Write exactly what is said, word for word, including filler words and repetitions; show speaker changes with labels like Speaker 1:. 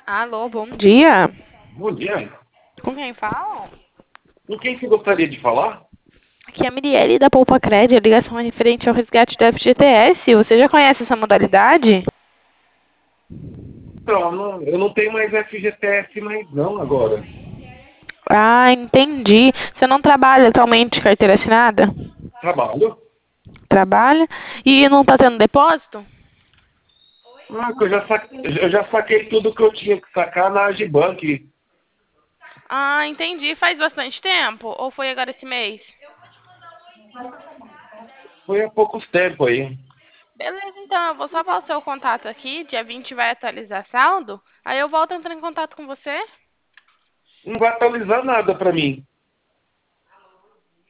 Speaker 1: Alô, bom dia.
Speaker 2: Bom dia.
Speaker 1: Com quem fala?
Speaker 2: Com quem você gostaria de falar?
Speaker 1: Aqui é a Mirielle da Poupa Cred, a ligação é referente ao resgate do F G T S. Você já conhece essa modalidade?
Speaker 2: Não, não, eu não tenho mais F G T S mais não agora.
Speaker 1: Ah, entendi. Você não trabalha atualmente de carteira assinada?
Speaker 2: Trabalho.
Speaker 1: Trabalha. E não está tendo depósito?
Speaker 2: Ah, que eu já saquei, eu já saquei tudo que eu tinha que sacar na Agibank.
Speaker 1: Ah, entendi. Faz bastante tempo? Ou foi agora esse mês?
Speaker 2: Foi há poucos tempos aí.
Speaker 1: Beleza, então eu vou salvar o seu contato aqui. Dia vinte vai atualizar saldo. Aí eu volto a entrar em contato com você.
Speaker 2: Não vai atualizar nada pra mim.